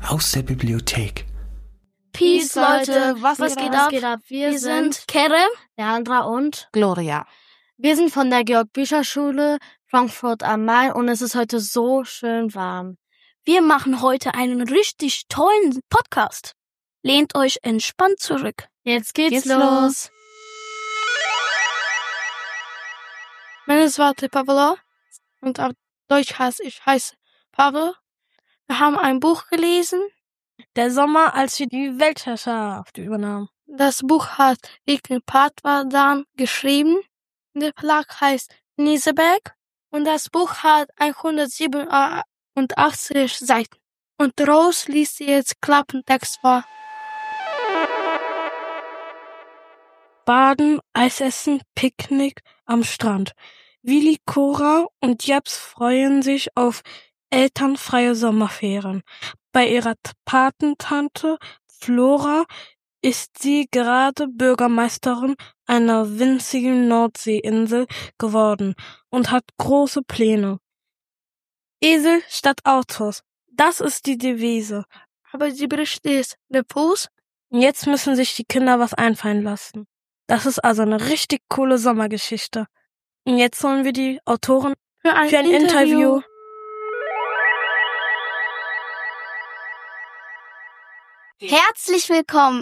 aus der Bibliothek. Peace, Leute, was geht ab? Wir sind Kerem, Leandra und Gloria. wir sind von der Georg-Bücher-Schule Frankfurt am Main und es ist heute so schön warm. wir machen heute einen richtig tollen Podcast. Lehnt euch entspannt zurück. Jetzt geht's Geht's los. Meine Warte Pavlo und auf Deutsch heiße ich Pavel. Wir haben ein Buch gelesen. Der Sommer, als wir die Weltherrschaft übernahmen. Das Buch hat Rieke Patwadan geschrieben. Der Verlag heißt Nieseberg. Und das Buch hat 187 Seiten. Und Rose liest jetzt Klappentext vor. Baden, Eisessen, Picknick am Strand. Willi, Cora und Japs freuen sich auf elternfreie Sommerferien. Bei ihrer Patentante Flora ist sie gerade Bürgermeisterin einer winzigen Nordseeinsel geworden und hat große Pläne. Esel statt Autos, das ist die Devise. Aber die Bericht ist der Fuß. Jetzt müssen sich die Kinder was einfallen lassen. Das ist also eine richtig coole Sommergeschichte. Und jetzt holen wir die Autorin für ein Interview. Herzlich willkommen,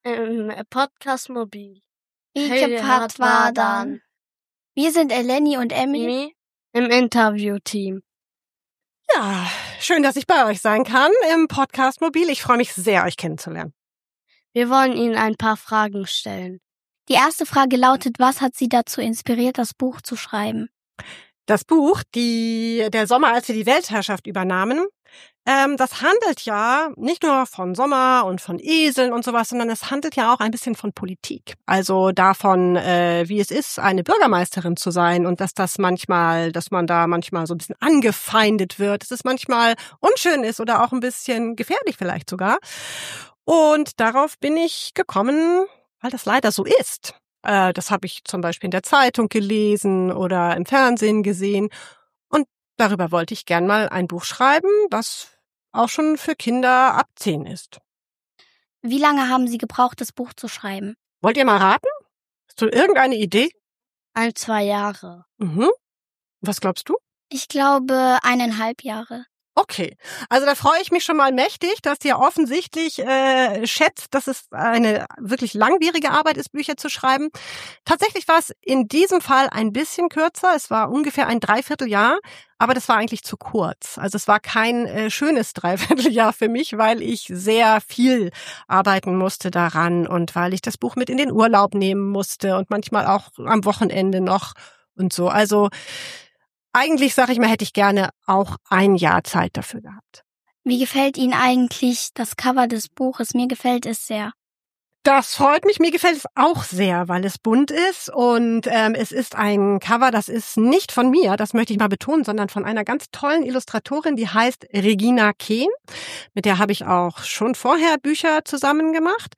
Podcast Mobil. Rieke Patwadan. Wir sind Eleni und Emily. Im Interviewteam. Ja, schön, dass ich bei euch sein kann im Podcast Mobil. Ich freue mich sehr, euch kennenzulernen. Wir wollen Ihnen ein paar Fragen stellen. Die erste Frage lautet, was hat Sie dazu inspiriert, das Buch zu schreiben? Das Buch, der Sommer, als wir die Weltherrschaft übernahmen, das handelt ja nicht nur von Sommer und von Eseln und sowas, sondern es handelt ja auch ein bisschen von Politik. Also davon, wie es ist, eine Bürgermeisterin zu sein und dass man da manchmal so ein bisschen angefeindet wird, dass es manchmal unschön ist oder auch ein bisschen gefährlich vielleicht sogar. Und darauf bin ich gekommen, weil das leider so ist. Das habe ich zum Beispiel in der Zeitung gelesen oder im Fernsehen gesehen. Und darüber wollte ich gern mal ein Buch schreiben, das auch schon für Kinder ab 10 ist. Wie lange haben Sie gebraucht, das Buch zu schreiben? Wollt ihr mal raten? Hast du irgendeine Idee? 1-2 Jahre. Was glaubst du? Ich glaube 1,5 Jahre. Okay, also da freue ich mich schon mal mächtig, dass ihr offensichtlich schätzt, dass es eine wirklich langwierige Arbeit ist, Bücher zu schreiben. Tatsächlich war es in diesem Fall ein bisschen kürzer. Es war ungefähr ein Dreivierteljahr, aber das war eigentlich zu kurz. Also es war kein schönes Dreivierteljahr für mich, weil ich sehr viel arbeiten musste daran und weil ich das Buch mit in den Urlaub nehmen musste und manchmal auch am Wochenende noch und so. Also eigentlich, sage ich mal, hätte ich gerne auch 1 Jahr Zeit dafür gehabt. Wie gefällt Ihnen eigentlich das Cover des Buches? Mir gefällt es sehr. Das freut mich. Mir gefällt es auch sehr, weil es bunt ist und es ist ein Cover, das ist nicht von mir, das möchte ich mal betonen, sondern von einer ganz tollen Illustratorin, die heißt Regina Kehn. Mit der habe ich auch schon vorher Bücher zusammen gemacht.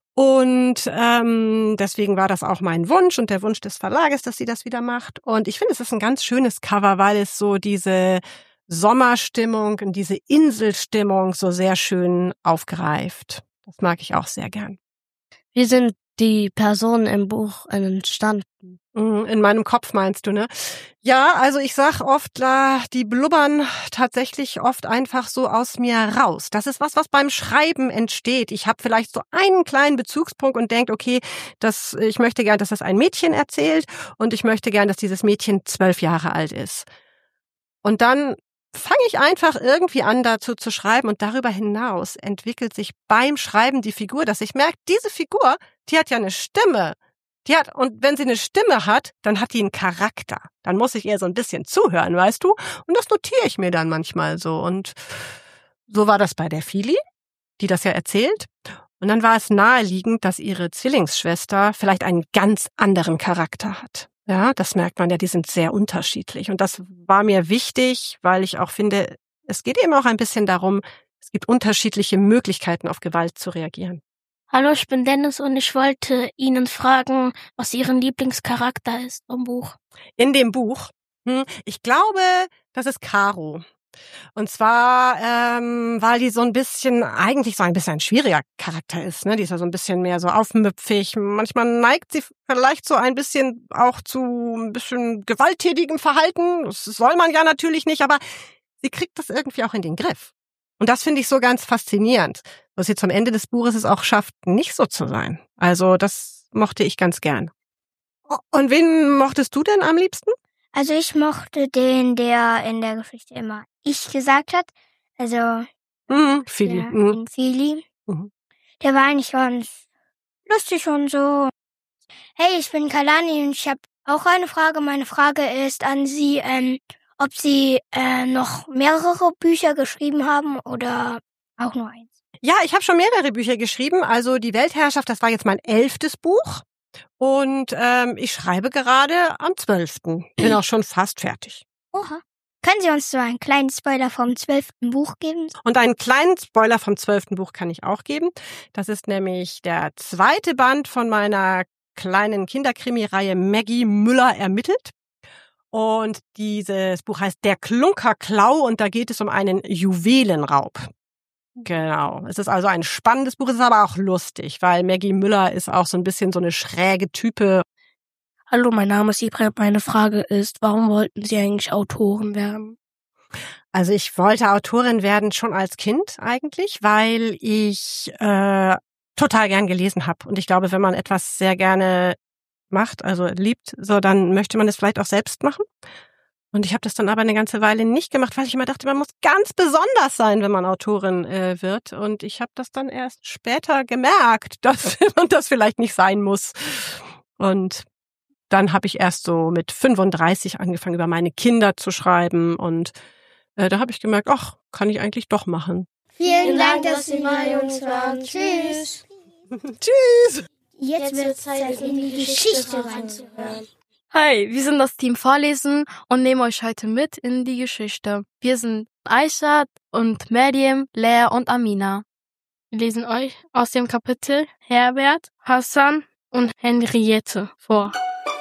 Und deswegen war das auch mein Wunsch und der Wunsch des Verlages, dass sie das wieder macht. Und ich finde, es ist ein ganz schönes Cover, weil es so diese Sommerstimmung und diese Inselstimmung so sehr schön aufgreift. Das mag ich auch sehr gern. Wie sind die Personen im Buch entstanden? In meinem Kopf meinst du, ne? Ja, also ich sag oft, die blubbern tatsächlich oft einfach so aus mir raus. Das ist was beim Schreiben entsteht. Ich habe vielleicht so einen kleinen Bezugspunkt und denke, okay, ich möchte gern, dass das ein Mädchen erzählt und ich möchte gern, dass dieses Mädchen 12 Jahre alt ist. Und dann fange ich einfach irgendwie an, dazu zu schreiben und darüber hinaus entwickelt sich beim Schreiben die Figur, dass ich merke, diese Figur, die hat ja eine Stimme. Und wenn sie eine Stimme hat, dann hat die einen Charakter. Dann muss ich ihr so ein bisschen zuhören, weißt du? Und das notiere ich mir dann manchmal so. Und so war das bei der Fili, die das ja erzählt. Und dann war es naheliegend, dass ihre Zwillingsschwester vielleicht einen ganz anderen Charakter hat. Ja, das merkt man ja, die sind sehr unterschiedlich. Und das war mir wichtig, weil ich auch finde, es geht eben auch ein bisschen darum, es gibt unterschiedliche Möglichkeiten, auf Gewalt zu reagieren. Hallo, ich bin Dennis und ich wollte Ihnen fragen, was Ihren Lieblingscharakter ist im Buch. In dem Buch? Ich glaube, das ist Caro. Und zwar, weil die so ein bisschen, eigentlich so ein bisschen ein schwieriger Charakter ist, ne? Die ist ja so ein bisschen mehr so aufmüpfig. Manchmal neigt sie vielleicht so ein bisschen auch zu ein bisschen gewalttätigem Verhalten. Das soll man ja natürlich nicht, aber sie kriegt das irgendwie auch in den Griff. Und das finde ich so ganz faszinierend, dass sie zum Ende des Buches es auch schafft, nicht so zu sein. Also das mochte ich ganz gern. Und wen mochtest du denn am liebsten? Also ich mochte den, der in der Geschichte immer ich gesagt hat. Also Fili. den Fili. Der war eigentlich ganz lustig und so. Hey, ich bin Kalani und ich habe auch eine Frage. Meine Frage ist an Sie, ob Sie noch mehrere Bücher geschrieben haben oder auch nur eins. Ja, ich habe schon mehrere Bücher geschrieben. Also die Weltherrschaft, das war jetzt mein 11. Buch. Und ich schreibe gerade am 12. Bin auch schon fast fertig. Oha. Können Sie uns so einen kleinen Spoiler vom 12. Buch geben? Und einen kleinen Spoiler vom 12. Buch kann ich auch geben. Das ist nämlich der 2. Band von meiner kleinen Kinderkrimi-Reihe Maggie Müller ermittelt. Und dieses Buch heißt Der Klunkerklau und da geht es um einen Juwelenraub. Genau. Es ist also ein spannendes Buch, es ist aber auch lustig, weil Maggie Müller ist auch so ein bisschen so eine schräge Type. Hallo, mein Name ist Ibrahim. Meine Frage ist, warum wollten Sie eigentlich Autorin werden? Also ich wollte Autorin werden schon als Kind eigentlich, weil ich total gern gelesen habe. Und ich glaube, wenn man etwas sehr gerne macht, also liebt, so dann möchte man es vielleicht auch selbst machen. Und ich habe das dann aber eine ganze Weile nicht gemacht, weil ich immer dachte, man muss ganz besonders sein, wenn man Autorin wird. Und ich habe das dann erst später gemerkt, dass man das vielleicht nicht sein muss. Und dann habe ich erst so mit 35 angefangen, über meine Kinder zu schreiben. Und da habe ich gemerkt, ach, kann ich eigentlich doch machen. Vielen Dank, dass Sie bei uns waren. Tschüss. Tschüss. Jetzt wird es Zeit, in die Geschichte reinzuhören. Hi, wir sind das Team Vorlesen und nehmen euch heute mit in die Geschichte. Wir sind Aishat und Meriem, Lea und Amina. Wir lesen euch aus dem Kapitel Herbert, Hassan und Henriette vor.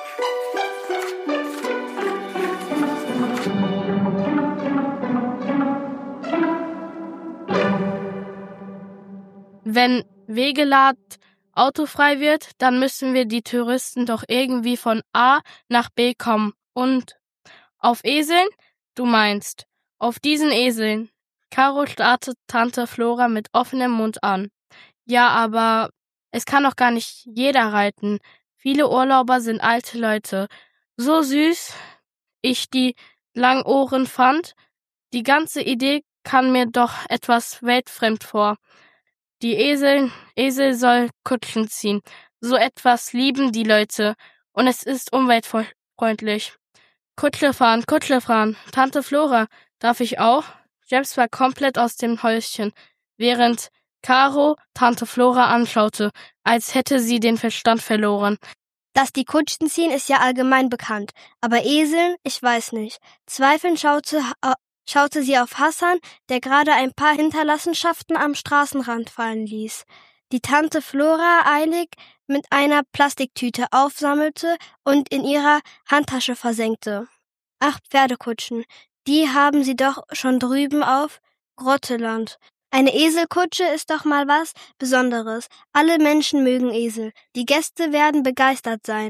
Wenn Wegelad autofrei wird, dann müssen wir die Touristen doch irgendwie von A nach B kommen. Und auf Eseln? Du meinst, auf diesen Eseln. Caro starrte Tante Flora mit offenem Mund an. Ja, aber es kann doch gar nicht jeder reiten. Viele Urlauber sind alte Leute. So süß ich die Langohren fand, die ganze Idee kam mir doch etwas weltfremd vor. Die Esel soll Kutschen ziehen. So etwas lieben die Leute. Und es ist umweltfreundlich. Kutsche fahren. Tante Flora, darf ich auch? James war komplett aus dem Häuschen, während Caro Tante Flora anschaute, als hätte sie den Verstand verloren. Dass die Kutschen ziehen, ist ja allgemein bekannt. Aber Eseln, ich weiß nicht. Zweifelnd schaute sie auf Hassan, der gerade ein paar Hinterlassenschaften am Straßenrand fallen ließ. Die Tante Flora eilig mit einer Plastiktüte aufsammelte und in ihrer Handtasche versenkte. Ach, Pferdekutschen, die haben sie doch schon drüben auf Grotteland. Eine Eselkutsche ist doch mal was Besonderes. Alle Menschen mögen Esel. Die Gäste werden begeistert sein.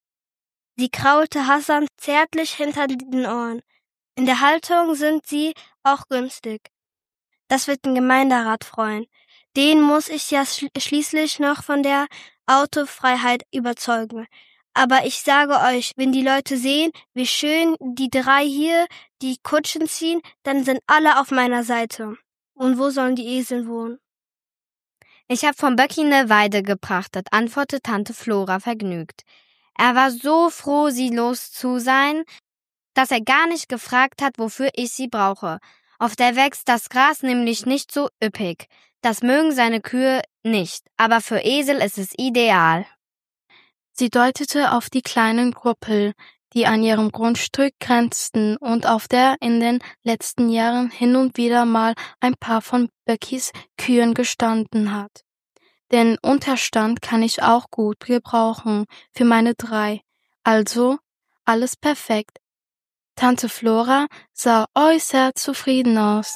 Sie kraulte Hassan zärtlich hinter den Ohren. In der Haltung sind sie auch günstig. Das wird den Gemeinderat freuen. Den muss ich ja schließlich noch von der Autofreiheit überzeugen. Aber ich sage euch, wenn die Leute sehen, wie schön die drei hier die Kutschen ziehen, dann sind alle auf meiner Seite. Und wo sollen die Esel wohnen? Ich hab vom Böcki ne Weide geprachtet, antwortete Tante Flora vergnügt. Er war so froh, sie los zu sein, dass er gar nicht gefragt hat, wofür ich sie brauche. Auf der wächst das Gras nämlich nicht so üppig. Das mögen seine Kühe nicht, aber für Esel ist es ideal. Sie deutete auf die kleinen Kuppel, die an ihrem Grundstück grenzten und auf der in den letzten Jahren hin und wieder mal ein paar von Böckis Kühen gestanden hat. Den Unterstand kann ich auch gut gebrauchen für meine drei. Also alles perfekt. Tante Flora sah äußerst zufrieden aus.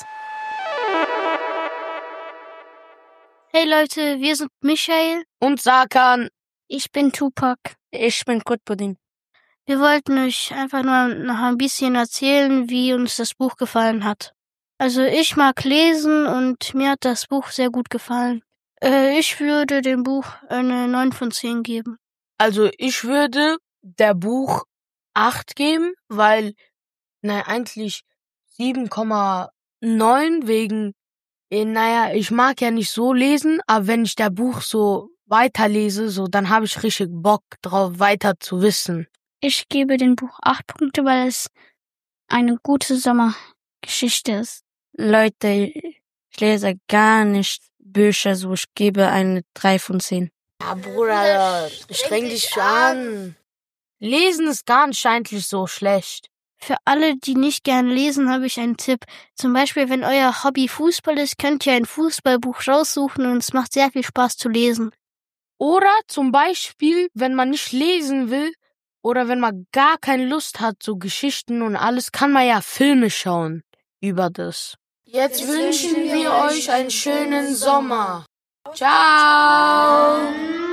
Hey Leute, wir sind Michael. Und Sakan. Ich bin Tupac. Ich bin Kutbudin. Wir wollten euch einfach nur noch ein bisschen erzählen, wie uns das Buch gefallen hat. Also ich mag lesen und mir hat das Buch sehr gut gefallen. Ich würde dem Buch eine 9 von 10 geben. Also ich würde der Buch 8 geben, weil, eigentlich 7,9 wegen, ich mag ja nicht so lesen, aber wenn ich der Buch so weiterlese, so, dann habe ich richtig Bock drauf, weiter zu wissen. Ich gebe dem Buch 8 Punkte, weil es eine gute Sommergeschichte ist. Leute, ich lese gar nicht Bücher, so ich gebe eine 3 von 10. Ja, Bruder, streng dich an. Lesen ist gar nicht eigentlich so schlecht. Für alle, die nicht gern lesen, habe ich einen Tipp. Zum Beispiel, wenn euer Hobby Fußball ist, könnt ihr ein Fußballbuch raussuchen und es macht sehr viel Spaß zu lesen. Oder zum Beispiel, wenn man nicht lesen will oder wenn man gar keine Lust hat, so Geschichten und alles, kann man ja Filme schauen über das. Jetzt wünschen wir euch einen schönen Sommer. Ciao!